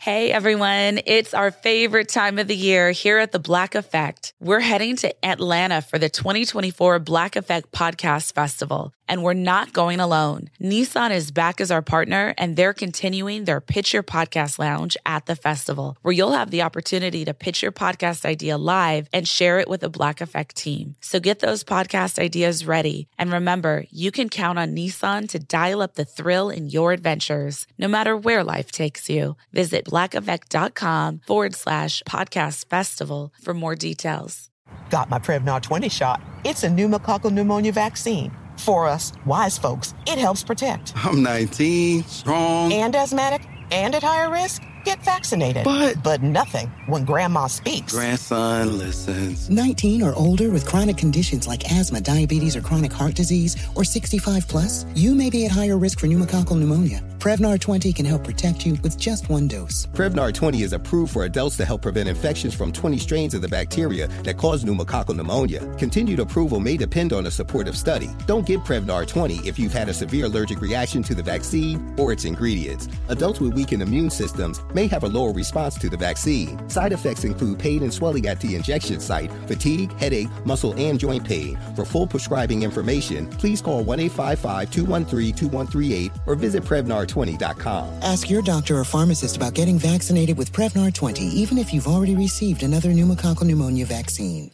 Hey everyone, it's our favorite time of the year here at The Black Effect. We're heading to Atlanta for the 2024 Black Effect Podcast Festival, and we're not going alone. Nissan is back as our partner, and they're continuing their Pitch Your Podcast Lounge at the festival, where you'll have the opportunity to pitch your podcast idea live and share it with the Black Effect team. So get those podcast ideas ready. And remember, you can count on Nissan to dial up the thrill in your adventures, no matter where life takes you. Visit blackeffect.com/podcast festival for more details. Got my Prevnar 20 shot. It's a pneumococcal pneumonia vaccine. For us, wise folks, it helps protect. I'm 19, strong, and asthmatic, and at higher risk. Get vaccinated. But nothing when grandma speaks. Grandson listens. 19 or older with chronic conditions like asthma, diabetes, or chronic heart disease, or 65 plus, you may be at higher risk for pneumococcal pneumonia. Prevnar 20 can help protect you with just one dose. Prevnar 20 is approved for adults to help prevent infections from 20 strains of the bacteria that cause pneumococcal pneumonia. Continued approval may depend on a supportive study. Don't get Prevnar 20 if you've had a severe allergic reaction to the vaccine or its ingredients. Adults with weakened immune systems may have a lower response to the vaccine. Side effects include pain and swelling at the injection site, fatigue, headache, muscle, and joint pain. For full prescribing information, please call 1-855-213-2138 or visit Prevnar20.com. Ask your doctor or pharmacist about getting vaccinated with Prevnar 20, even if you've already received another pneumococcal pneumonia vaccine.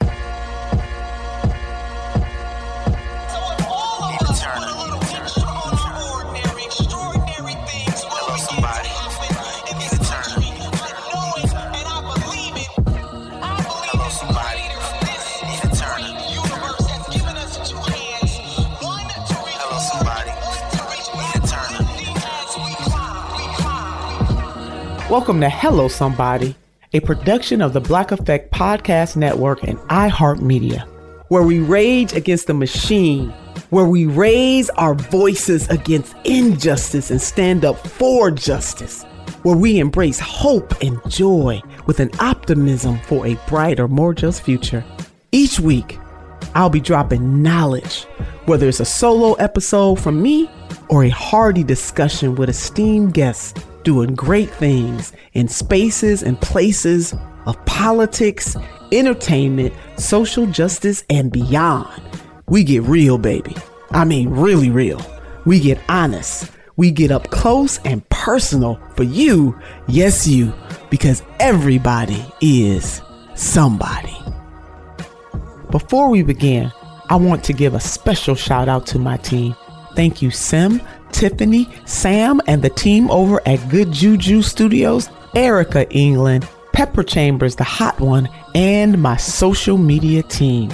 Welcome to Hello Somebody, a production of the Black Effect Podcast Network and iHeartMedia, where we rage against the machine, where we raise our voices against injustice and stand up for justice, where we embrace hope and joy with an optimism for a brighter, more just future. Each week, I'll be dropping knowledge, whether it's a solo episode from me or a hearty discussion with esteemed guests doing great things in spaces and places of politics, entertainment, social justice, and beyond. We get real, baby. I mean, really real. We get honest. We get up close and personal for you. Yes, you, because everybody is somebody. Before we begin, I want to give a special shout out to my team. Thank you, Sim, Tiffany, Sam, and the team over at Good Juju Studios, Erica England, Pepper Chambers, the hot one, and my social media team.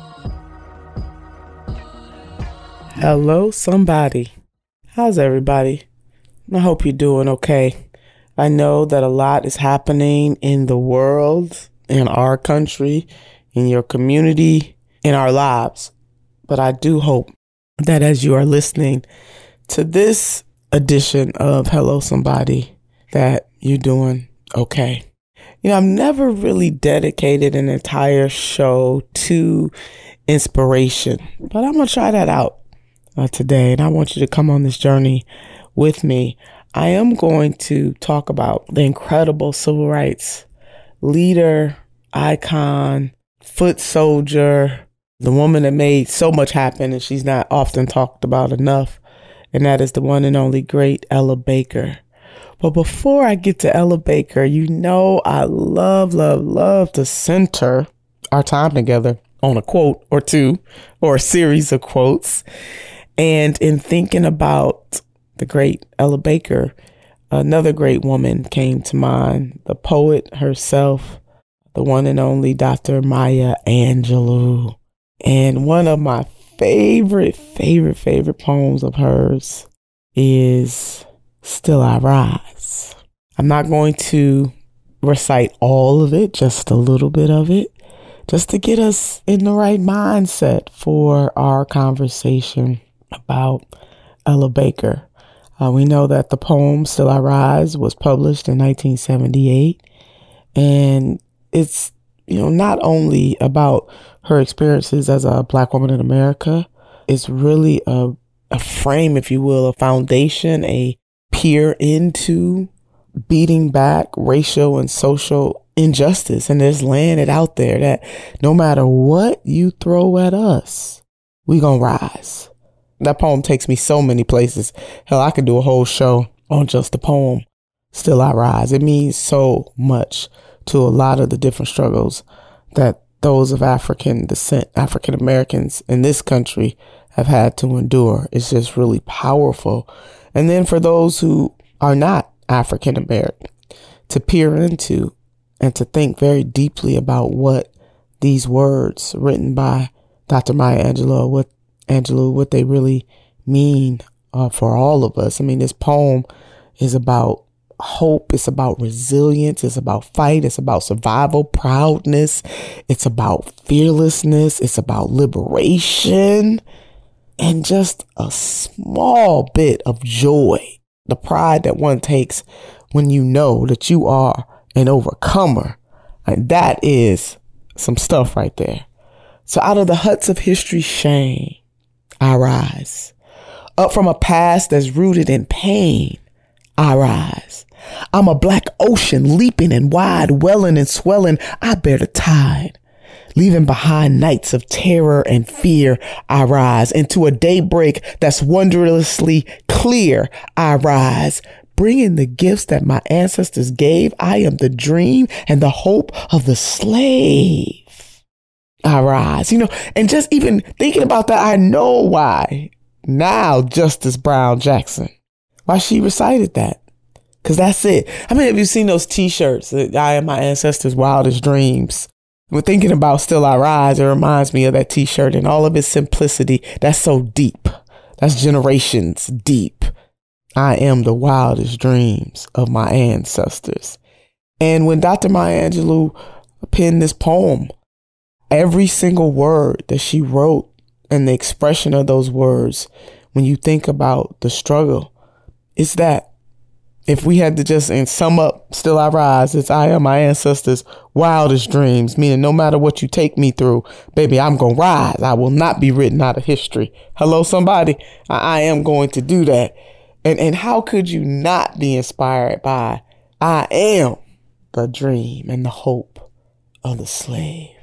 Hello, somebody. How's everybody? I hope you're doing okay. I know that a lot is happening in the world, in our country, in your community, in our lives. But I do hope that as you are listening to this edition of Hello Somebody, that you're doing okay. You know, I've never really dedicated an entire show to inspiration, but I'm going to try that out today. And I want you to come on this journey with me. I am going to talk about the incredible civil rights leader, icon, foot soldier, the woman that made so much happen and she's not often talked about enough. And that is the one and only great Ella Baker. But before I get to Ella Baker, you know I love to center our time together on a quote or two or a series of quotes. And in thinking about the great Ella Baker, another great woman came to mind, the poet herself, the one and only Dr. Maya Angelou. And one of my favorite poems of hers is Still I Rise. I'm not going to recite all of it, just a little bit of it, just to get us in the right mindset for our conversation about Ella Baker. We know that the poem Still I Rise was published in 1978, and it's, you know, not only about her experiences as a Black woman in America. It's really a frame, if you will, a foundation, a peer into beating back racial and social injustice. And there's laying it out there that no matter what you throw at us, we gonna rise. That poem takes me so many places. Hell, I could do a whole show on just the poem, Still I Rise. It means so much to a lot of the different struggles that those of African descent, African Americans in this country have had to endure. It's just really powerful. And then for those who are not African American, to peer into and to think very deeply about what these words written by Dr. Maya Angelou, what they really mean for all of us. I mean, this poem is about hope. It's about resilience. It's about fight. It's about survival, proudness. It's about fearlessness. It's about liberation and just a small bit of joy. The pride that one takes when you know that you are an overcomer. And that is some stuff right there. So out of the huts of history's shame, I rise. Up from a past that's rooted in pain, I rise. I'm a black ocean leaping and wide, welling and swelling. I bear the tide. Leaving behind nights of terror and fear, I rise. Into a daybreak that's wondrously clear, I rise. Bringing the gifts that my ancestors gave, I am the dream and the hope of the slave. I rise. And just even thinking about that, I know why now Justice Brown Jackson, why she recited that. Because that's it. How many of you seen those T-shirts, I am my ancestors' wildest dreams? When thinking about Still I Rise, it reminds me of that T-shirt and all of its simplicity. That's so deep. That's generations deep. I am the wildest dreams of my ancestors. And when Dr. Maya Angelou penned this poem, every single word that she wrote and the expression of those words, when you think about the struggle, it's that. If we had to just sum up Still I Rise, it's I am my ancestors' wildest dreams, meaning no matter what you take me through, baby, I'm going to rise. I will not be written out of history. Hello, somebody. I am going to do that. And how could you not be inspired by I am the dream and the hope of the slave.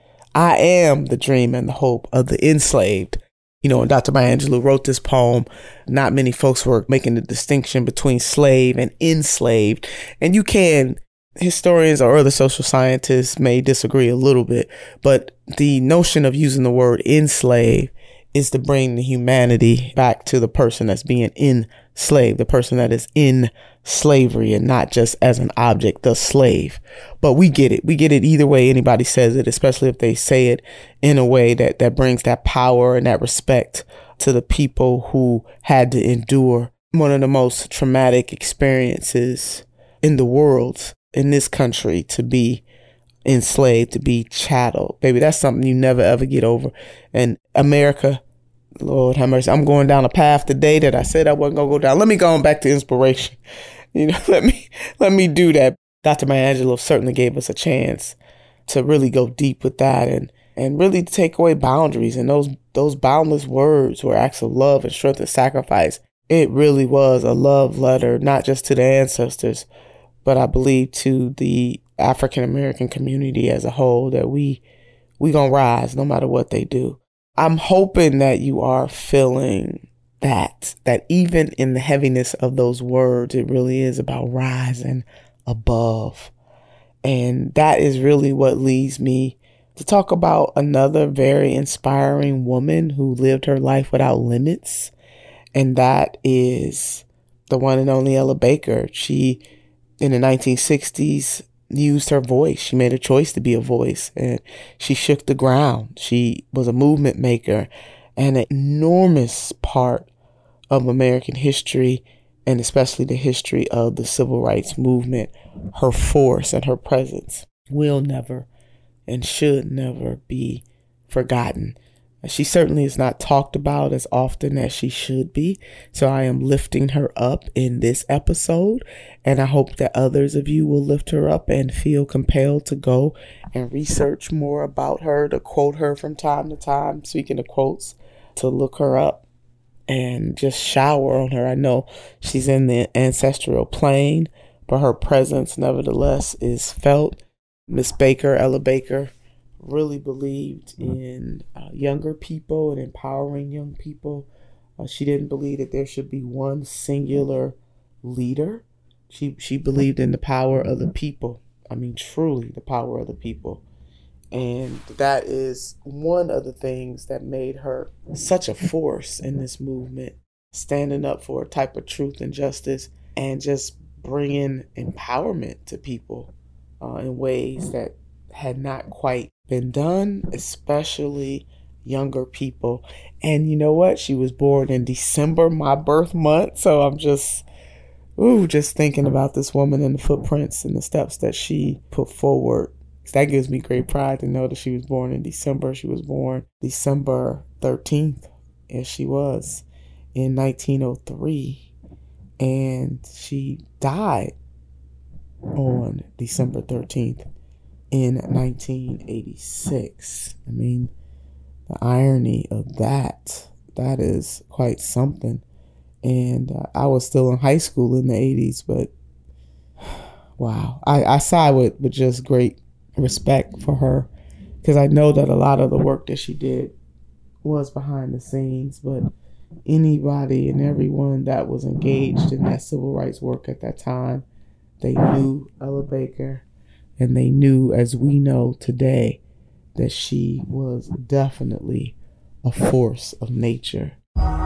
I am the dream and the hope of the enslaved. When Dr. Maya Angelou wrote this poem, not many folks were making the distinction between slave and enslaved. And historians or other social scientists may disagree a little bit, but the notion of using the word enslave is to bring the humanity back to the person that's being enslaved, the person that is in slavery and not just as an object, the slave. But we get it. We get it either way anybody says it, especially if they say it in a way that brings that power and that respect to the people who had to endure one of the most traumatic experiences in the world, in this country, to be enslaved, to be chattel. Baby, that's something you never, ever get over. And America, Lord have mercy, I'm going down a path today that I said I wasn't going to go down. Let me go on back to inspiration. Let me do that. Dr. Maya Angelou certainly gave us a chance to really go deep with that and really take away boundaries. And those boundless words were acts of love and strength and sacrifice. It really was a love letter, not just to the ancestors, but I believe to the African American community as a whole, that we gonna rise no matter what they do. I'm hoping that you are feeling that even in the heaviness of those words, it really is about rising above. And that is really what leads me to talk about another very inspiring woman who lived her life without limits. And that is the one and only Ella Baker. She, in the 1960s, used her voice. She made a choice to be a voice, and she shook the ground. She was a movement maker and an enormous part of American history, and especially the history of the civil rights movement. Her force and her presence will never and should never be forgotten. She certainly is not talked about as often as she should be. So I am lifting her up in this episode, and I hope that others of you will lift her up and feel compelled to go and research more about her, to quote her from time to time. Speaking of quotes, to look her up and just shower on her. I know she's in the ancestral plane, but her presence nevertheless is felt. Miss Baker, Ella Baker, really believed in younger people and empowering young people. She didn't believe that there should be one singular leader. She believed in the power of the people. I mean, truly the power of the people. And that is one of the things that made her such a force in this movement, standing up for a type of truth and justice and just bringing empowerment to people in ways that had not quite been done, especially younger people. And you know what? She was born in December, my birth month. So I'm just thinking about this woman and the footprints and the steps that she put forward. That gives me great pride to know that she was born in December. She was born December 13th, as she was, in 1903. And she died on December 13th in 1986. I mean, the irony of that is quite something. And I was still in high school in the 80s, but wow. I side with just great respect for her, because I know that a lot of the work that she did was behind the scenes, but anybody and everyone that was engaged in that civil rights work at that time, they knew Ella Baker, and they knew, as we know today, that she was definitely a force of nature.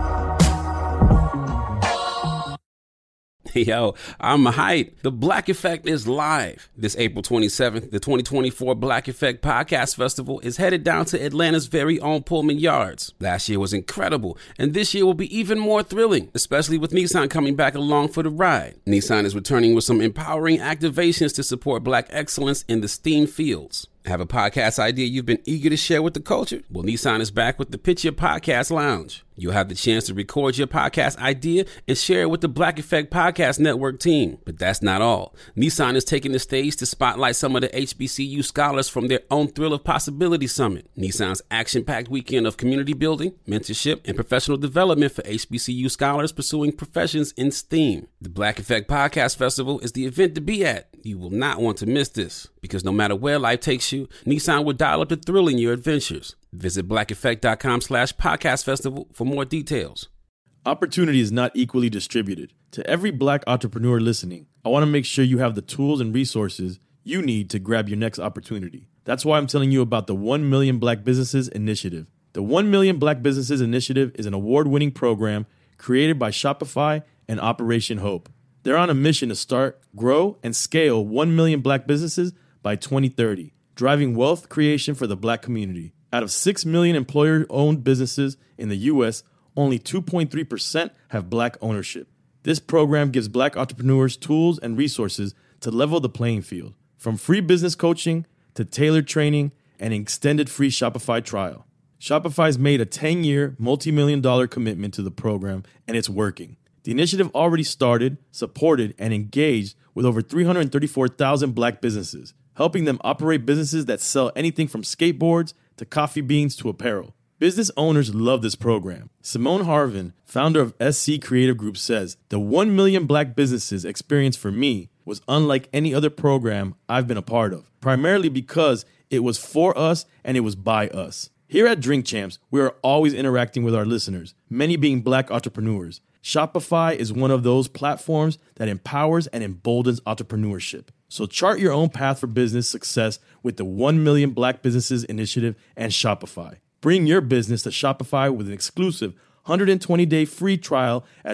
Yo, I'm hyped. The Black Effect is live. This April 27th, the 2024 Black Effect Podcast Festival is headed down to Atlanta's very own Pullman Yards. Last year was incredible, and this year will be even more thrilling, especially with Nissan coming back along for the ride. Nissan is returning with some empowering activations to support Black excellence in the STEAM fields. Have a podcast idea you've been eager to share with the culture? Well, Nissan is back with the Pitch Your Podcast Lounge. You'll have the chance to record your podcast idea and share it with the Black Effect Podcast Network team. But that's not all. Nissan is taking the stage to spotlight some of the HBCU scholars from their own Thrill of Possibility Summit, Nissan's action-packed weekend of community building, mentorship, and professional development for HBCU scholars pursuing professions in STEAM. The Black Effect Podcast Festival is the event to be at. You will not want to miss this, because no matter where life takes you, Nissan will dial up the thrill in your adventures. Visit blackeffect.com/podcast festival for more details. Opportunity is not equally distributed. To every Black entrepreneur listening, I want to make sure you have the tools and resources you need to grab your next opportunity. That's why I'm telling you about the 1 Million Black Businesses Initiative. The 1 Million Black Businesses Initiative is an award-winning program created by Shopify and Operation Hope. They're on a mission to start, grow, and scale 1 million Black businesses by 2030, driving wealth creation for the Black community. Out of 6 million employer-owned businesses in the U.S., only 2.3% have Black ownership. This program gives Black entrepreneurs tools and resources to level the playing field, from free business coaching to tailored training and an extended free Shopify trial. Shopify's made a 10-year, multi-million-dollar commitment to the program, and it's working. The initiative already started, supported, and engaged with over 334,000 Black businesses, helping them operate businesses that sell anything from skateboards to coffee beans to apparel. Business owners love this program. Simone Harvin, founder of SC Creative Group, says, "The 1 million Black businesses experience for me was unlike any other program I've been a part of, primarily because it was for us and it was by us." Here at Drink Champs, we are always interacting with our listeners, many being Black entrepreneurs. Shopify is one of those platforms that empowers and emboldens entrepreneurship. So chart your own path for business success with the 1 Million Black Businesses Initiative and Shopify. Bring your business to Shopify with an exclusive 120-day free trial at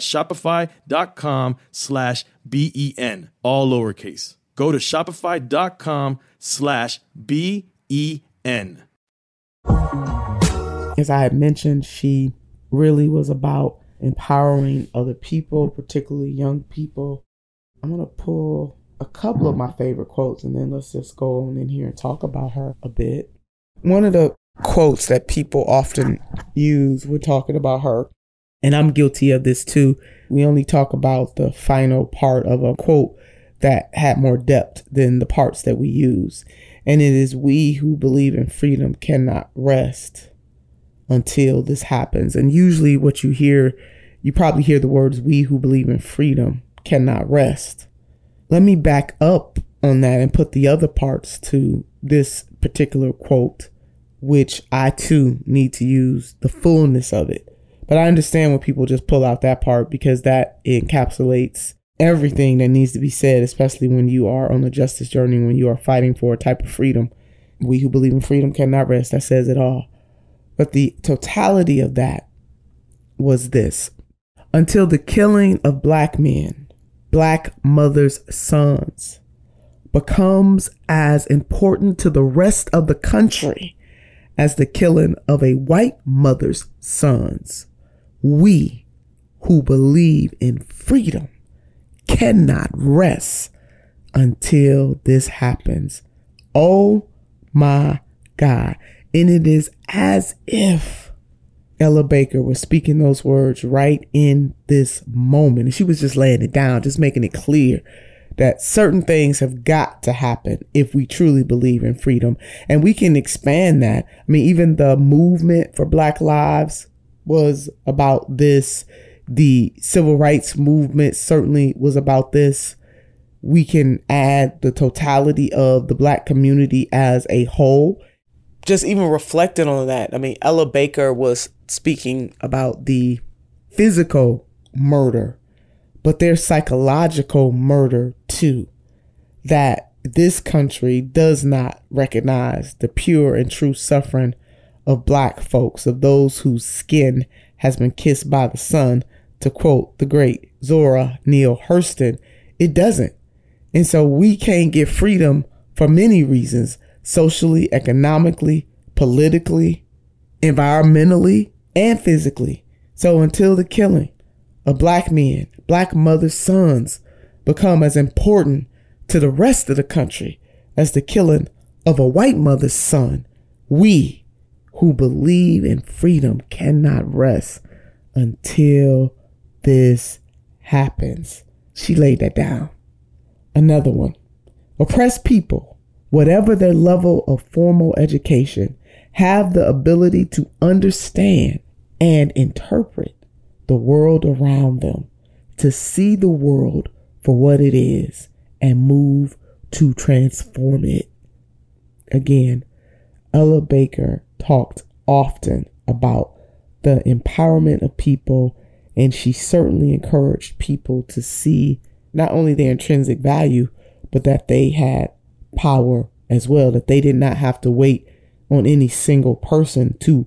shopify.com/BEN, all lowercase. Go to shopify.com/BEN. As I had mentioned, she really was about empowering other people, particularly young people. I'm going to pull a couple of my favorite quotes, and then let's just go on in here and talk about her a bit. One of the quotes that people often use when talking about her, and I'm guilty of this too, we only talk about the final part of a quote that had more depth than the parts that we use. And it is, "We who believe in freedom cannot rest until this happens." And usually what you hear, you probably hear the words, "We who believe in freedom cannot rest." let me back up on that and put the other parts to this particular quote, which I too need to use the fullness of it. But I understand when people just pull out that part because that encapsulates everything that needs to be said, especially when you are on the justice journey, when you are fighting for a type of freedom. We who believe in freedom cannot rest. That says it all. But the totality of that was this. Until the killing of black men, black mothers' sons, becomes as important to the rest of the country as the killing of a white mother's sons, we who believe in freedom cannot rest until this happens. Oh my God. And it is as if Ella Baker was speaking those words right in this moment. And she was just laying it down, just making it clear that certain things have got to happen if we truly believe in freedom. And we can expand that. I mean, even the movement for Black Lives was about this. The civil rights movement certainly was about this. We can add the totality of the black community as a whole. Just even reflecting on that. I mean, Ella Baker was speaking about the physical murder, but there's psychological murder too, that this country does not recognize the pure and true suffering of black folks, of those whose skin has been kissed by the sun, to quote the great Zora Neale Hurston. It doesn't. And so we can't get freedom for many reasons, socially, economically, politically, environmentally, and physically. So until the killing of black men, black mothers' sons become as important to the rest of the country as the killing of a white mother's son, we who believe in freedom cannot rest until this happens. She laid that down. Another one. Oppressed people, whatever their level of formal education, have the ability to understand and interpret the world around them, to see the world for what it is and move to transform it. Again, Ella Baker talked often about the empowerment of people, and she certainly encouraged people to see not only their intrinsic value, but that they had power as well, that they did not have to wait on any single person to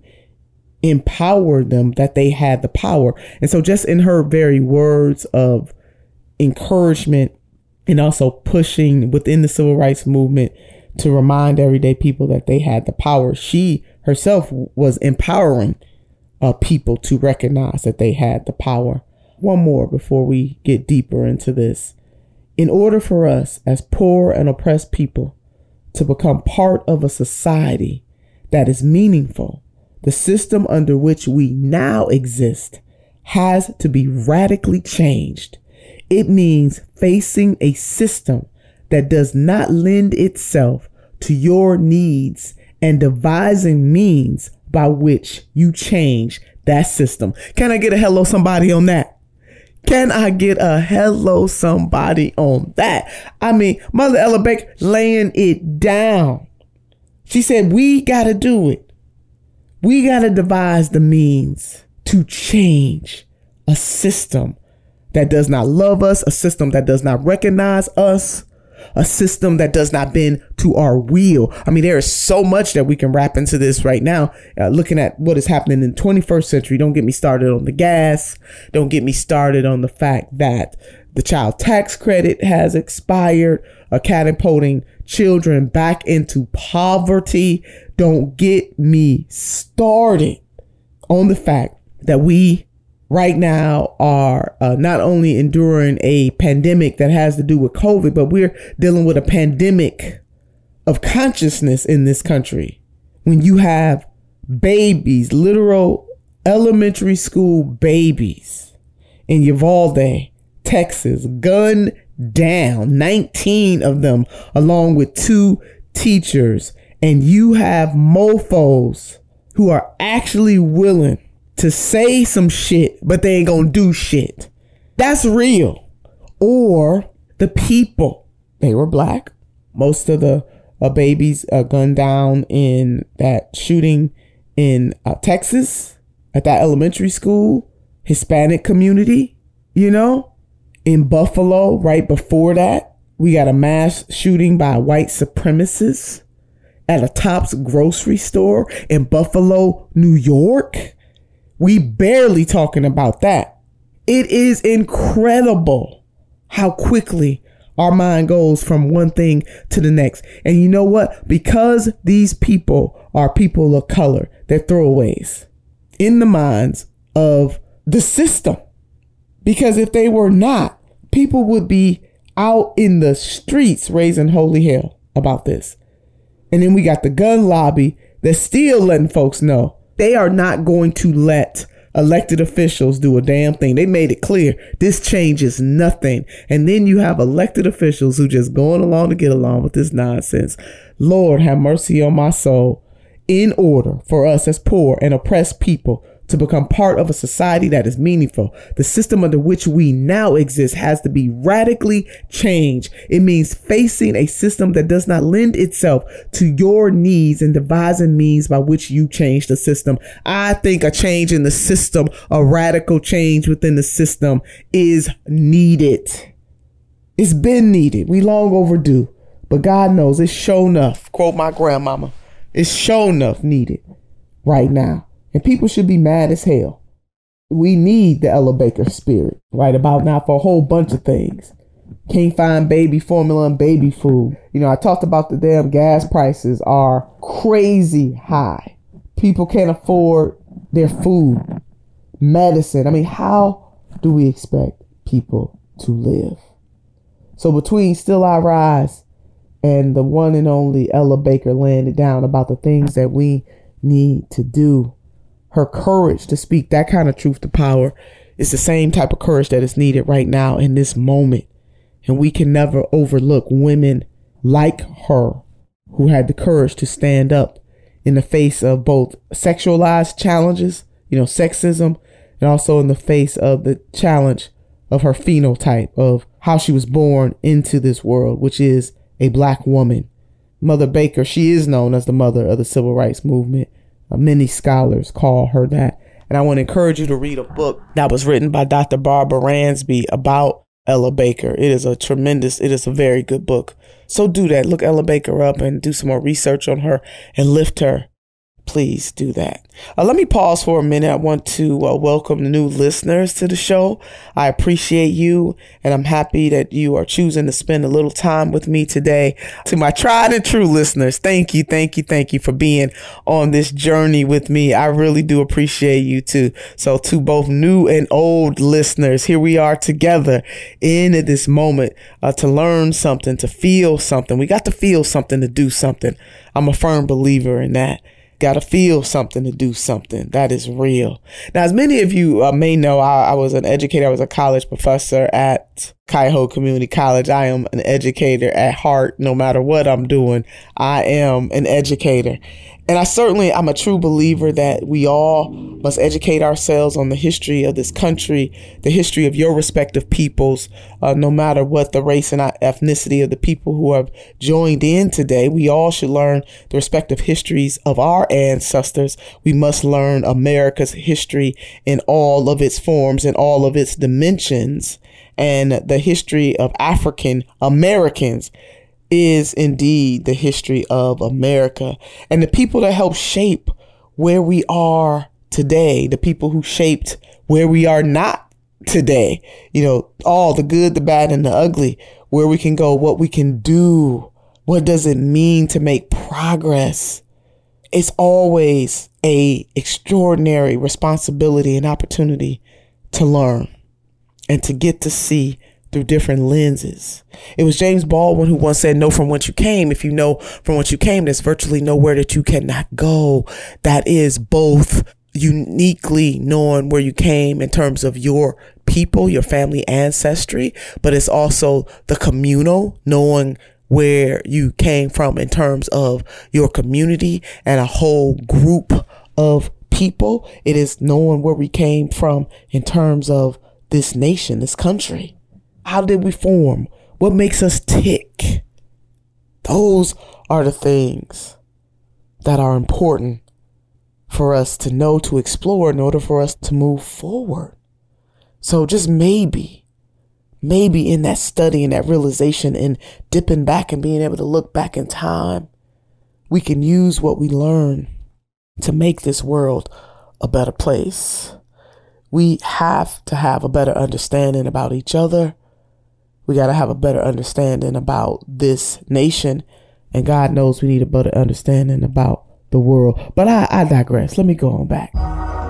empower them, that they had the power. And so just in her very words of encouragement and also pushing within the civil rights movement to remind everyday people that they had the power, she herself was empowering people to recognize that they had the power. One more before we get deeper into this. In order for us as poor and oppressed people to become part of a society that is meaningful, the system under which we now exist has to be radically changed. It means facing a system that does not lend itself to your needs and devising means by which you change that system. Can I get a hello somebody on that? Can I get a hello somebody on that? I mean, Mother Ella Baker laying it down. She said, we got to do it. We got to devise the means to change a system that does not love us, a system that does not recognize us, a system that does not bend to our will. I mean, there is so much that we can wrap into this right now, looking at what is happening in the 21st century. Don't get me started on the gas. Don't get me started on the fact that the child tax credit has expired, catapulting children back into poverty. Don't get me started on the fact that we right now are not only enduring a pandemic that has to do with COVID, but we're dealing with a pandemic of consciousness in this country. When you have babies, literal elementary school babies in Uvalde, Texas, gunned down, 19 of them, along with 2 teachers, and you have mofos who are actually willing to say some shit, but they ain't gonna do shit. That's real. Or The people, they were black. Most of the babies gunned down in that shooting in Texas at that elementary school, Hispanic community, you know, in Buffalo right before that. We got a mass shooting by white supremacists at a Tops grocery store in Buffalo, New York. We barely talking about that. It is incredible how quickly our mind goes from one thing to the next. And you know what? Because these people are people of color, they're throwaways in the minds of the system. Because if they were not, people would be out in the streets raising holy hell about this. And then we got the gun lobby that's still letting folks know they are not going to let elected officials do a damn thing. They made it clear this changes nothing. And then you have elected officials who just going along to get along with this nonsense. Lord, have mercy on my soul. In order for us as poor and oppressed people to become part of a society that is meaningful, the system under which we now exist has to be radically changed. It means facing a system that does not lend itself to your needs and devising means by which you change the system. I think a change in the system, a radical change within the system is needed. It's been needed. We long overdue, but God knows it's sure enough. Quote my grandmama. It's sure enough needed right now. And people should be mad as hell. We need the Ella Baker spirit right about now for a whole bunch of things. Can't find baby formula and baby food. You know, I talked about the damn gas prices are crazy high. People can't afford their food, medicine. I mean, how do we expect people to live? So between Still I Rise and the one and only Ella Baker laying it down about the things that we need to do, her courage to speak that kind of truth to power is the same type of courage that is needed right now in this moment. And we can never overlook women like her who had the courage to stand up in the face of both sexualized challenges, you know, sexism, and also in the face of the challenge of her phenotype, of how she was born into this world, which is a black woman. Mother Baker, she is known as the mother of the civil rights movement. Many scholars call her that. And I want to encourage you to read a book that was written by Dr. Barbara Ransby about Ella Baker. It is a very good book. So do that. Look Ella Baker up and do some more research on her and lift her. Please do that. Let me pause for a minute. I want to welcome the new listeners to the show. I appreciate you, and I'm happy that you are choosing to spend a little time with me today. To my tried and true listeners, thank you for being on this journey with me. I really do appreciate you too. So to both new and old listeners, here we are together in this moment to learn something, to feel something. We got to feel something to do something. I'm a firm believer in that. Got to feel something to do something. That is real. Now, as many of you may know, I was an educator. I was a college professor at Cuyahoga Community College. I am an educator at heart. No matter what I'm doing, I am an educator. And I'm a true believer that we all must educate ourselves on the history of this country, the history of your respective peoples, no matter what the race and ethnicity of the people who have joined in today. We all should learn the respective histories of our ancestors. We must learn America's history in all of its forms and all of its dimensions. And the history of African Americans is indeed the history of America, and the people that help shape where we are today, the people who shaped where we are not today, you know, all the good, the bad, and the ugly, where we can go, what we can do, what does it mean to make progress. It's always a extraordinary responsibility and opportunity to learn and to get to see through different lenses. It was James Baldwin who once said, know from whence you came. If you know from whence you came, there's virtually nowhere that you cannot go. That is both uniquely knowing where you came in terms of your people, your family ancestry, but it's also the communal, knowing where you came from in terms of your community and a whole group of people. It is knowing where we came from in terms of this nation, this country. How did we form? What makes us tick? Those are the things that are important for us to know, to explore in order for us to move forward. So just maybe in that study and that realization and dipping back and being able to look back in time, we can use what we learn to make this world a better place. We have to have a better understanding about each other. We got to have a better understanding about this nation. And God knows we need a better understanding about the world. But I digress. Let me go on back.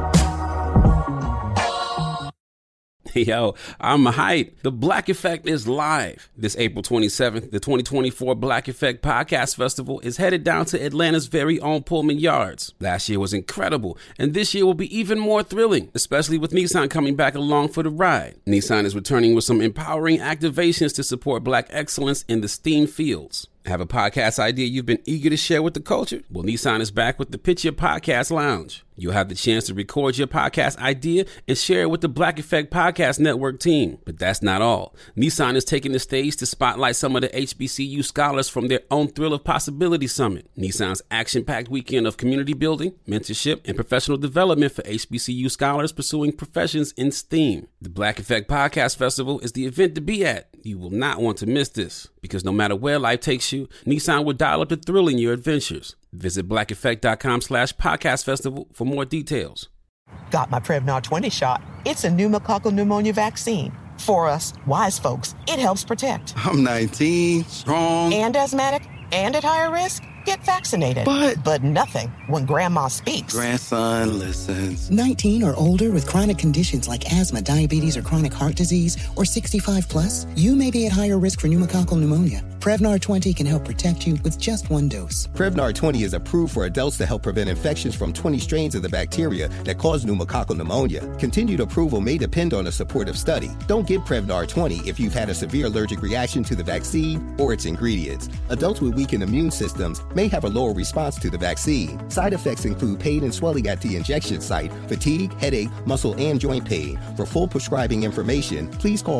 Yo, I'm hyped. The Black Effect is live. This April 27th, the 2024 Black Effect Podcast Festival is headed down to Atlanta's very own Pullman Yards. Last year was incredible, and this year will be even more thrilling, especially with Nissan coming back along for the ride. Nissan is returning with some empowering activations to support Black excellence in the STEAM fields. Have a podcast idea you've been eager to share with the culture? Well, Nissan is back with the Pitch Your Podcast Lounge. You'll have the chance to record your podcast idea and share it with the Black Effect Podcast Network team. But that's not all. Nissan is taking the stage to spotlight some of the HBCU scholars from their own Thrill of Possibility Summit, Nissan's action-packed weekend of community building, mentorship, and professional development for HBCU scholars pursuing professions in STEAM. The Black Effect Podcast Festival is the event to be at. You will not want to miss this, because no matter where life takes you, Nissan will dial up the thrill in your adventures. Visit blackeffect.com/podcast festival for more details. Got my Prevnar 20 shot. It's a pneumococcal pneumonia vaccine. For us, wise folks, it helps protect. I'm 19, strong. And asthmatic, and at higher risk? Get vaccinated. But nothing when grandma speaks. Grandson listens. 19 or older with chronic conditions like asthma, diabetes, or chronic heart disease, or 65 plus, you may be at higher risk for pneumococcal pneumonia. Prevnar 20 can help protect you with just one dose. Prevnar 20 is approved for adults to help prevent infections from 20 strains of the bacteria that cause pneumococcal pneumonia. Continued approval may depend on a supportive study. Don't get Prevnar 20 if you've had a severe allergic reaction to the vaccine or its ingredients. Adults with weakened immune systems may have a lower response to the vaccine. Side effects include pain and swelling at the injection site, fatigue, headache, muscle, and joint pain. For full prescribing information, please call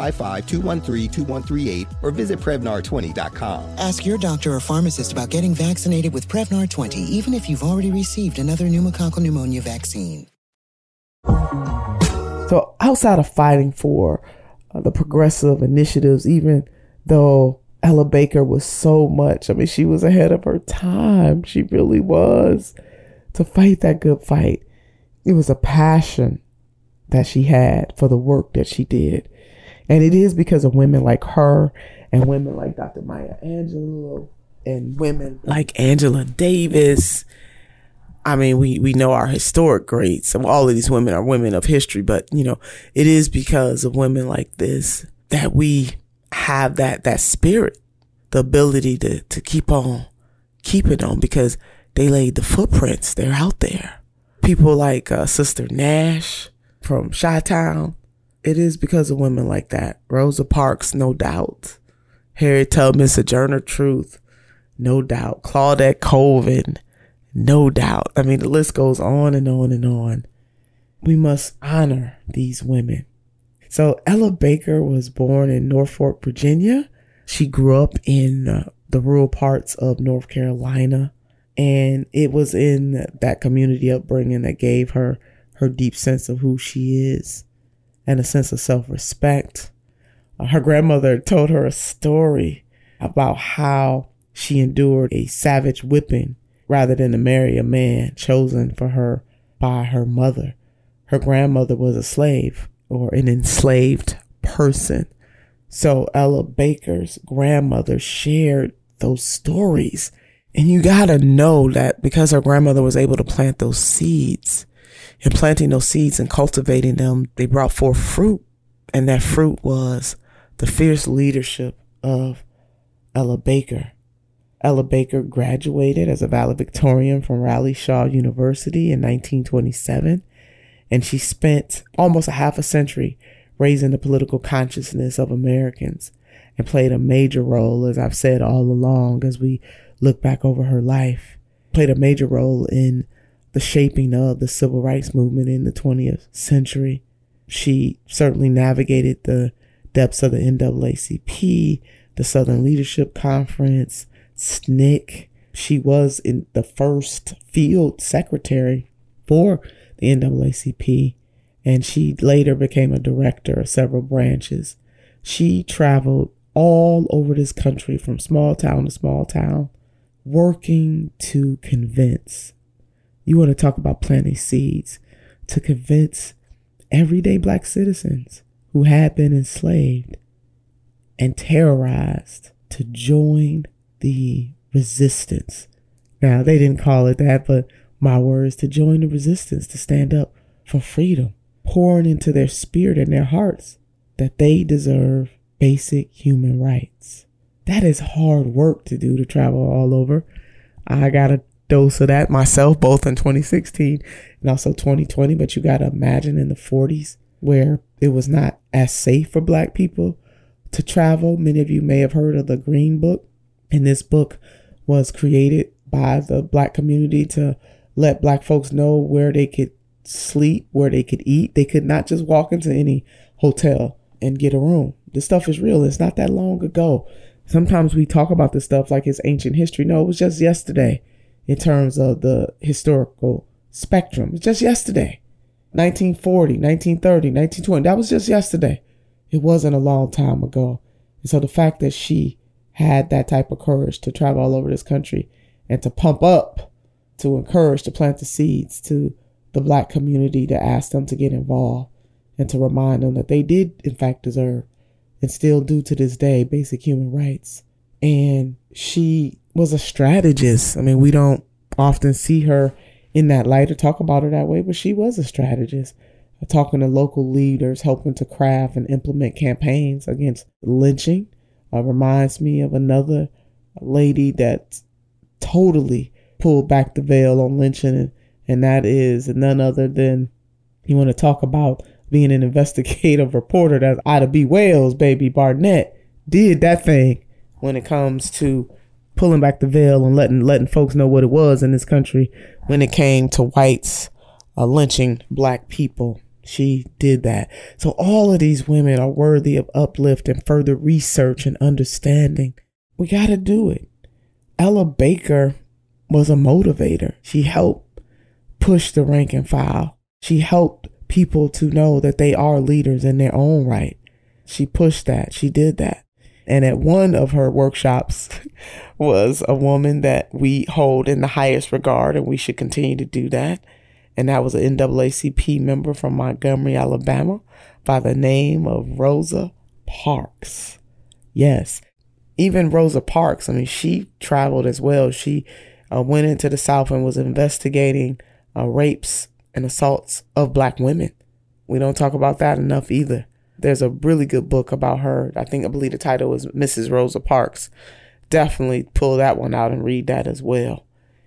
1-855-213-2138 or visit Prevnar20.com. Ask your doctor or pharmacist about getting vaccinated with Prevnar 20, even if you've already received another pneumococcal pneumonia vaccine. So outside of fighting for the progressive initiatives, even though Ella Baker was so much, I mean, she was ahead of her time. She really was, to fight that good fight. It was a passion that she had for the work that she did. And it is because of women like her and women like Dr. Maya Angelou and women like Angela Davis. I mean, we know our historic greats. All of these women are women of history, but, you know, it is because of women like this that we have that spirit, the ability to keep on keeping on, because they laid the footprints. They're out there. People like Sister Nash from Chi-Town. It is because of women like that. Rosa Parks, no doubt. Harriet Tubman, Sojourner Truth, no doubt. Claudette Colvin, no doubt. I mean, the list goes on and on and on. We must honor these women. So Ella Baker was born in Norfolk, Virginia. She grew up in the rural parts of North Carolina. And it was in that community upbringing that gave her her deep sense of who she is and a sense of self-respect. Her grandmother told her a story about how she endured a savage whipping rather than to marry a man chosen for her by her mother. Her grandmother was a slave, or an enslaved person. So Ella Baker's grandmother shared those stories. And you gotta know that because her grandmother was able to plant those seeds, and planting those seeds and cultivating them, they brought forth fruit. And that fruit was the fierce leadership of Ella Baker. Ella Baker graduated as a valedictorian from Raleigh Shaw University in 1927. And she spent almost a half a century raising the political consciousness of Americans, and played a major role, as I've said all along, as we look back over her life, played a major role in the shaping of the civil rights movement in the 20th century. She certainly navigated the depths of the NAACP, the Southern Leadership Conference, SNCC. She was in the first field secretary for the NAACP, and she later became a director of several branches. She traveled all over this country from small town to small town, working to convince. You want to talk about planting seeds, to convince everyday Black citizens who had been enslaved and terrorized to join the resistance. Now, they didn't call it that, but my words, to join the resistance, to stand up for freedom, pouring into their spirit and their hearts that they deserve basic human rights. That is hard work to do, to travel all over. I got a dose of that myself, both in 2016 and also 2020. But you got to imagine in the 40s, where it was not as safe for Black people to travel. Many of you may have heard of the Green Book. And this book was created by the Black community to let Black folks know where they could sleep, where they could eat. They could not just walk into any hotel and get a room. This stuff is real. It's not that long ago. Sometimes we talk about this stuff like it's ancient history. No, it was just yesterday in terms of the historical spectrum. It's just yesterday. 1940, 1930, 1920. That was just yesterday. It wasn't a long time ago. And so the fact that she had that type of courage to travel all over this country and to pump up, to encourage, to plant the seeds to the Black community, to ask them to get involved and to remind them that they did in fact deserve and still do to this day basic human rights. And she was a strategist. I mean, we don't often see her in that light or talk about her that way, but she was a strategist, talking to local leaders, helping to craft and implement campaigns against lynching. Reminds me of another lady that totally pulled back the veil on lynching, and that is none other than, you want to talk about being an investigative reporter, that's Ida B. Wells, baby. Barnett did that thing when it comes to pulling back the veil and letting folks know what it was in this country when it came to whites lynching Black people. She did that. So all of these women are worthy of uplift and further research and understanding. We got to do it. Ella Baker was a motivator. She helped push the rank and file. She helped people to know that they are leaders in their own right. She pushed that. She did that. And at one of her workshops was a woman that we hold in the highest regard, and we should continue to do that. And that was an NAACP member from Montgomery, Alabama, by the name of Rosa Parks. Yes, even Rosa Parks, I mean, she traveled as well. She went into the South and was investigating rapes and assaults of Black women. We don't talk about that enough either. There's a really good book about her. I believe the title was Mrs. Rosa Parks. Definitely pull that one out and read that as well.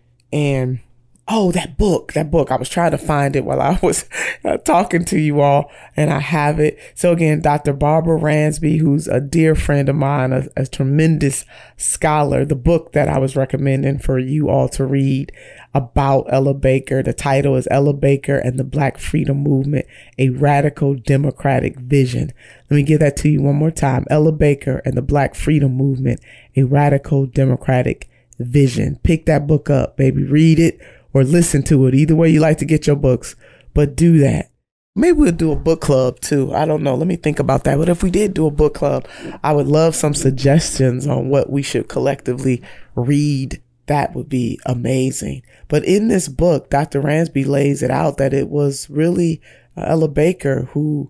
And that book, I was trying to find it while I was talking to you all, and I have it. So again, Dr. Barbara Ransby, who's a dear friend of mine, a tremendous scholar, the book that I was recommending for you all to read about Ella Baker, the title is Ella Baker and the Black Freedom Movement, A Radical Democratic Vision. Let me give that to you one more time. Ella Baker and the Black Freedom Movement, A Radical Democratic Vision. Pick that book up, baby. Read it or listen to it. Either way you like to get your books, but do that. Maybe we'll do a book club too. I don't know. Let me think about that. But if we did do a book club, I would love some suggestions on what we should collectively read. That would be amazing. But in this book, Dr. Ransby lays it out that it was really Ella Baker who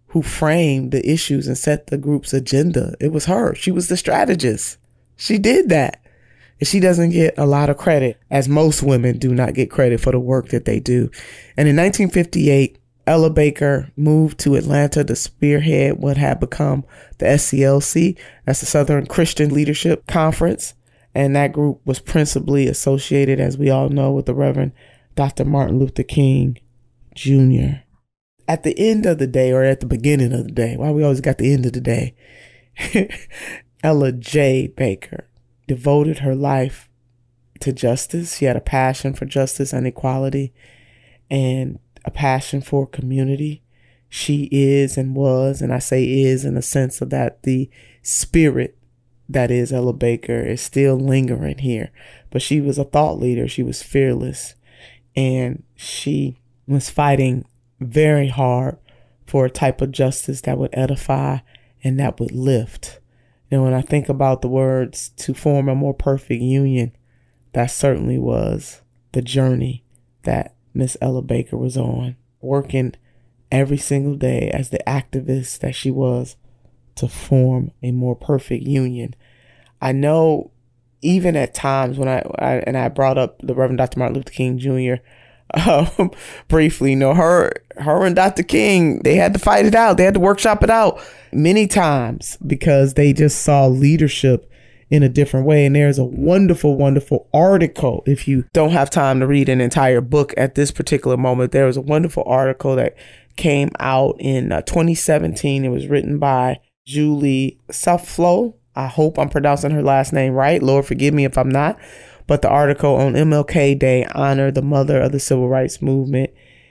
framed the issues and set the group's agenda. It was her. She was the strategist. She did that. And she doesn't get a lot of credit, as most women do not get credit for the work that they do. And in 1958, Ella Baker moved to Atlanta to spearhead what had become the SCLC. That's the Southern Christian Leadership Conference. And that group was principally associated, as we all know, with the Reverend Dr. Martin Luther King Jr. At the end of the day, or at the beginning of the day, why we always got the end of the day, Ella J. Baker devoted her life to justice. She had a passion for justice and equality and a passion for community. she is and was, and I say is in the sense of that the spirit that is Ella Baker is still lingering here. But she was a thought leader. She was fearless, and she was fighting very hard for a type of justice that would edify and that would lift. And when I think about the words to form a more perfect union, that certainly was the journey that Miss Ella Baker was on, working every single day as the activist that she was to form a more perfect union. I know even at times when I brought up the Reverend Dr. Martin Luther King Jr. Briefly, you know, her and Dr. King, they had to fight it out. They had to workshop it out many times because they just saw leadership in a different way. And there's a wonderful, wonderful article. If you don't have time to read an entire book at this particular moment, there was a wonderful article that came out in 2017. It was written by Julie Soufflot. I hope I'm pronouncing her last name right. Lord, forgive me if I'm not. But the article on MLK Day honored the mother of the civil rights movement,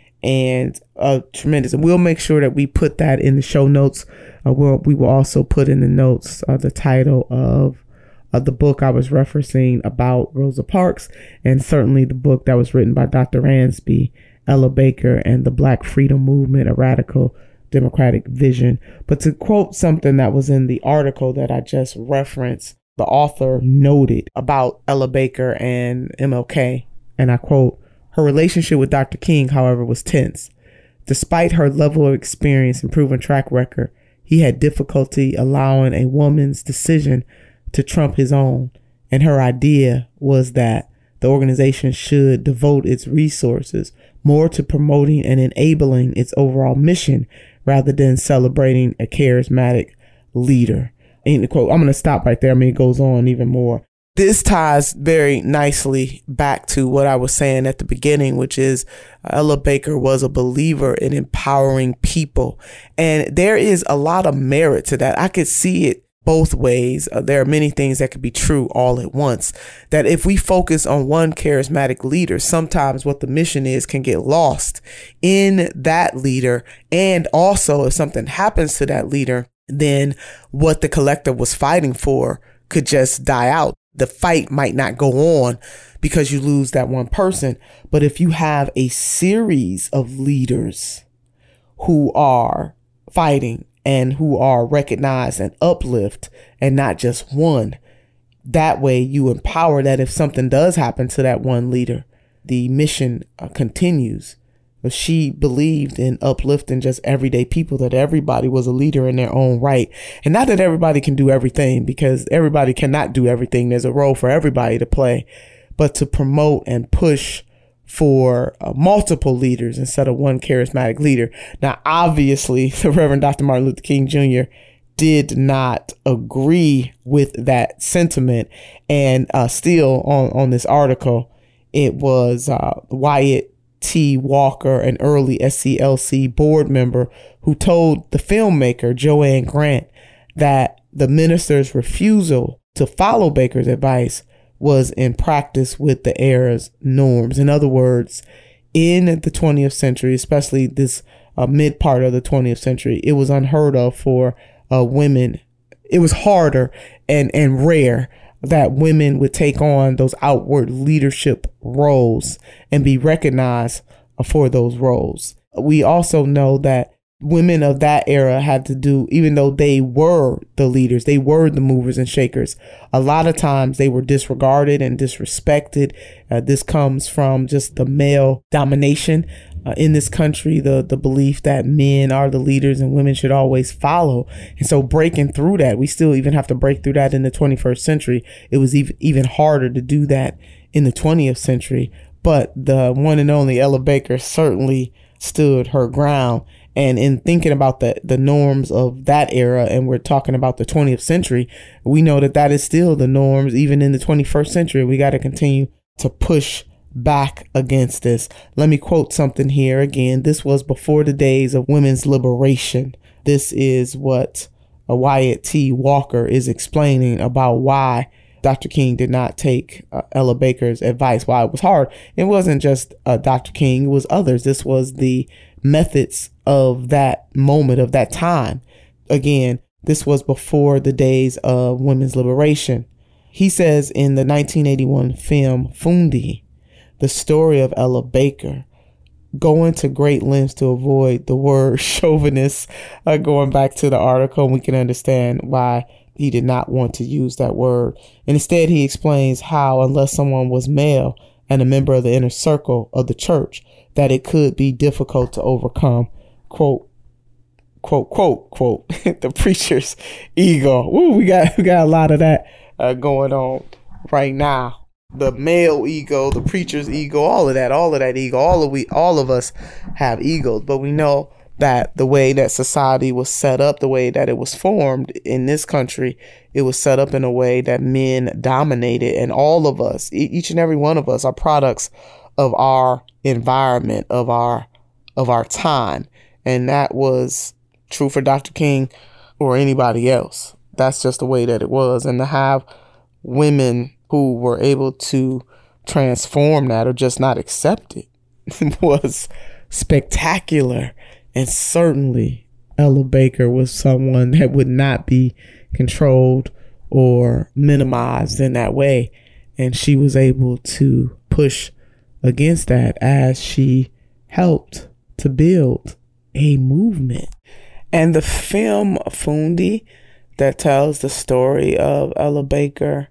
and tremendous. And we'll make sure that we put that in the show notes. We will also put in the notes the title of the book I was referencing about Rosa Parks, and certainly the book that was written by Dr. Ransby, Ella Baker, and the Black Freedom Movement, A Radical Democratic Vision. But to quote something that was in the article that I just referenced, the author noted about Ella Baker and MLK, and I quote, "Her relationship with Dr. King, however, was tense. Despite her level of experience and proven track record, he had difficulty allowing a woman's decision to trump his own, and her idea was that the organization should devote its resources more to promoting and enabling its overall mission rather than celebrating a charismatic leader." End quote. I'm going to stop right there. I mean, it goes on even more. This ties very nicely back to what I was saying at the beginning, which is Ella Baker was a believer in empowering people. And there is a lot of merit to that. I could see it both ways. There are many things that could be true all at once. That if we focus on one charismatic leader, sometimes what the mission is can get lost in that leader. And also if something happens to that leader, then what the collective was fighting for could just die out. The fight might not go on because you lose that one person. But if you have a series of leaders who are fighting and who are recognized and uplift and not just one, that way you empower that if something does happen to that one leader, the mission continues. But she believed in uplifting just everyday people, that everybody was a leader in their own right. And not that everybody can do everything, because everybody cannot do everything. There's a role for everybody to play, but to promote and push for multiple leaders instead of one charismatic leader. Now, obviously, the Reverend Dr. Martin Luther King Jr. did not agree with that sentiment. And still on this article, it was Wyatt T. Walker, an early SCLC board member, who told the filmmaker Joanne Grant that the minister's refusal to follow Baker's advice was in practice with the era's norms. In other words, in the 20th century, especially this mid part of the 20th century, it was unheard of for women. It was harder and rare that women would take on those outward leadership roles and be recognized for those roles. We also know that women of that era had to do, even though they were the leaders, they were the movers and shakers, a lot of times they were disregarded and disrespected. This comes from just the male domination in this country, the belief that men are the leaders and women should always follow. And so breaking through that, we still even have to break through that in the 21st century. It was even harder to do that in the 20th century. But the one and only Ella Baker certainly stood her ground. And in thinking about the norms of that era, and we're talking about the 20th century, we know that is still the norms even in the 21st century. We got to continue to push back against this. Let me quote something here again. This was before the days of women's liberation. This is what Wyatt T. Walker is explaining about why Dr. King did not take Ella Baker's advice while it was hard. It wasn't just Dr. King, it was others. This was the methods of that moment, of that time. Again, this was before the days of women's liberation. He says in the 1981 film Fundi, the story of Ella Baker, going to great lengths to avoid the word chauvinist. Going back to the article, we can understand why he did not want to use that word. And instead, he explains how, unless someone was male and a member of the inner circle of the church, that it could be difficult to overcome, quote, quote, quote, quote, the preacher's ego. Ooh, we got a lot of that going on right now. The male ego, the preacher's ego, all of that ego, all of us have egos, but we know that the way that society was set up, the way that it was formed in this country, it was set up in a way that men dominated, and all of us, each and every one of us, are products of our environment, of our time. And that was true for Dr. King or anybody else. That's just the way that it was. And to have women who were able to transform that or just not accept it was spectacular. And certainly Ella Baker was someone that would not be controlled or minimized in that way. And she was able to push against that as she helped to build a movement. And the film Fundi, that tells the story of Ella Baker,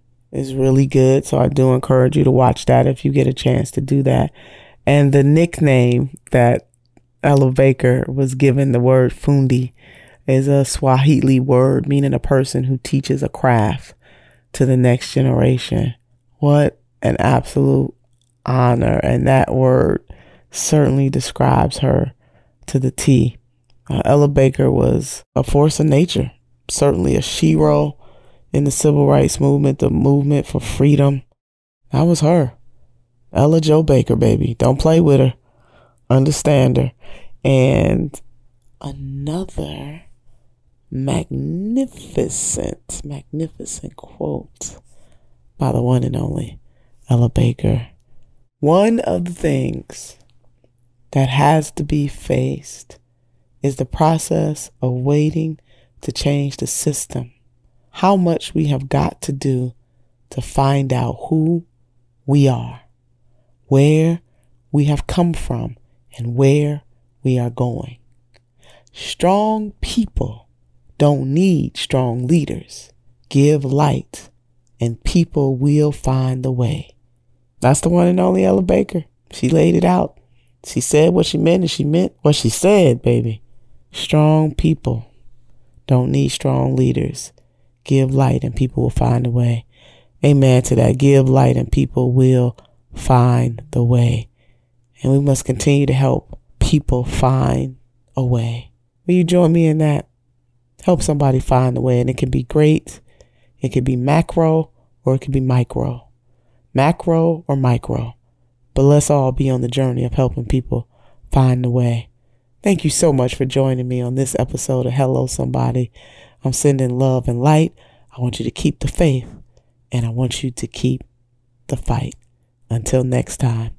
is really good. So I do encourage you to watch that if you get a chance to do that. And the nickname that Ella Baker was given, the word fundi, is a Swahili word meaning a person who teaches a craft to the next generation. What an absolute honor. And that word certainly describes her to the T. Ella Baker was a force of nature, certainly a shero in the civil rights movement, the movement for freedom. That was her. Ella Jo Baker, baby. Don't play with her. Understand her. And another magnificent quote by the one and only Ella Baker. One of the things that has to be faced is the process of waiting to change the system. How much we have got to do to find out who we are, where we have come from, and where we are going. Strong people don't need strong leaders. Give light, and people will find the way. That's the one and only Ella Baker. She laid it out. She said what she meant, and she meant what she said, baby. Strong people don't need strong leaders. Give light and people will find a way. Amen to that. Give light and people will find the way. And we must continue to help people find a way. Will you join me in that? Help somebody find the way. And it can be great. It can be macro or it can be micro. Macro or micro. But let's all be on the journey of helping people find the way. Thank you so much for joining me on this episode of Hello Somebody. I'm sending love and light. I want you to keep the faith, and I want you to keep the fight. Until next time.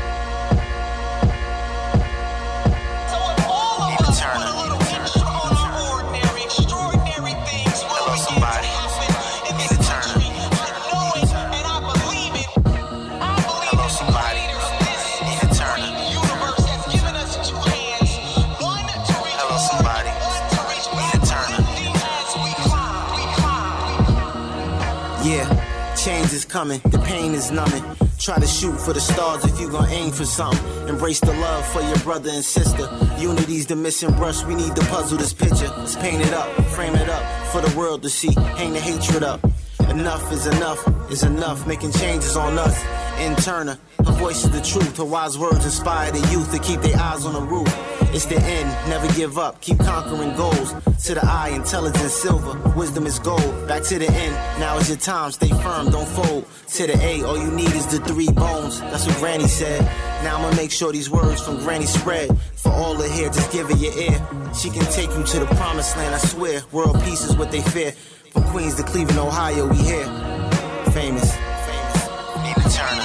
Change is coming, the pain is numbing. Try to shoot for the stars if you gon' aim for something. Embrace the love for your brother and sister. Unity's the missing brush, we need to puzzle this picture. Let's paint it up, frame it up for the world to see. Hang the hatred up. Enough is enough, making changes on us. Interna, her voice is the truth. Her wise words inspire the youth to keep their eyes on the roof. It's the end, never give up, keep conquering goals. To the eye, intelligence silver, wisdom is gold. Back to the end, now is your time, stay firm, don't fold. To the A, all you need is the 3 bones. That's what Granny said. Now I'ma make sure these words from Granny spread. For all the hair, just give her your ear. She can take you to the promised land, I swear. World peace is what they fear. From Queens to Cleveland, Ohio, we here. famous. Nina Turner.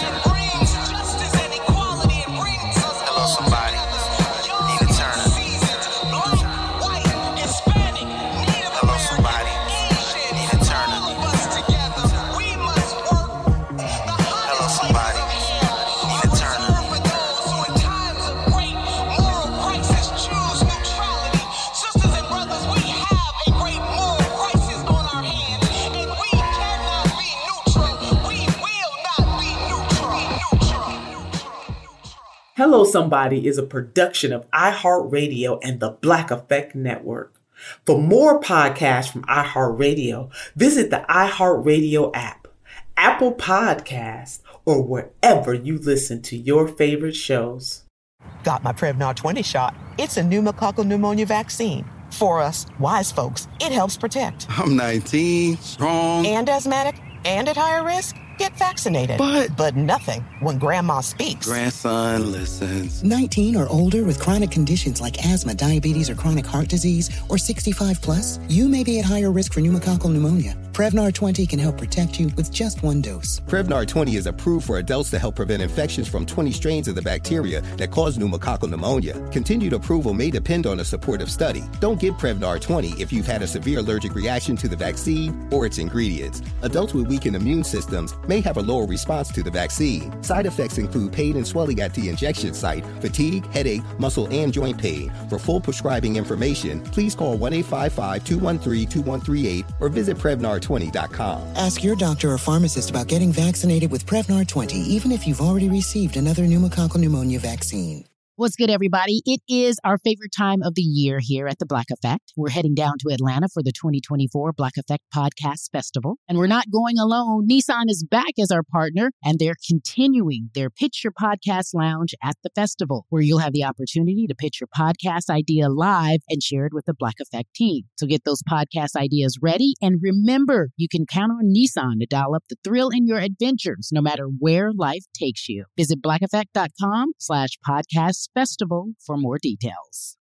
Hello, somebody. Nina Turner. Hello, somebody. Nina Turner. Hello, somebody. Nina Turner. Sisters and brothers, we have a great moral crisis on our hands, and we cannot be neutral. We will not be neutral. Hello Somebody is a production of iHeartRadio and the Black Effect Network. For more podcasts from iHeartRadio, visit the iHeartRadio app, Apple Podcasts, or wherever you listen to your favorite shows. Got my Prevnar 20 shot. It's a pneumococcal pneumonia vaccine. For us, wise folks, it helps protect. I'm 19, strong. And asthmatic and at higher risk? Get vaccinated. But nothing when grandma speaks. Grandson listens. 19 or older with chronic conditions like asthma, diabetes, or chronic heart disease, or 65 plus, you may be at higher risk for pneumococcal pneumonia. Prevnar 20 can help protect you with just one dose. Prevnar 20 is approved for adults to help prevent infections from 20 strains of the bacteria that cause pneumococcal pneumonia. Continued approval may depend on a supportive study. Don't get Prevnar 20 if you've had a severe allergic reaction to the vaccine or its ingredients. Adults with weakened immune systems may have a lower response to the vaccine. Side effects include pain and swelling at the injection site, fatigue, headache, muscle, and joint pain. For full prescribing information, please call 1-855-213-2138 or visit Prevnar20.com. Ask your doctor or pharmacist about getting vaccinated with Prevnar 20, even if you've already received another pneumococcal pneumonia vaccine. What's good, everybody? It is our favorite time of the year here at the Black Effect. We're heading down to Atlanta for the 2024 Black Effect Podcast Festival. And we're not going alone. Nissan is back as our partner, and they're continuing their Pitch Your Podcast Lounge at the festival, where you'll have the opportunity to pitch your podcast idea live and share it with the Black Effect team. So get those podcast ideas ready. And remember, you can count on Nissan to dial up the thrill in your adventures, no matter where life takes you. Visit blackeffect.com/podcast Festival for more details.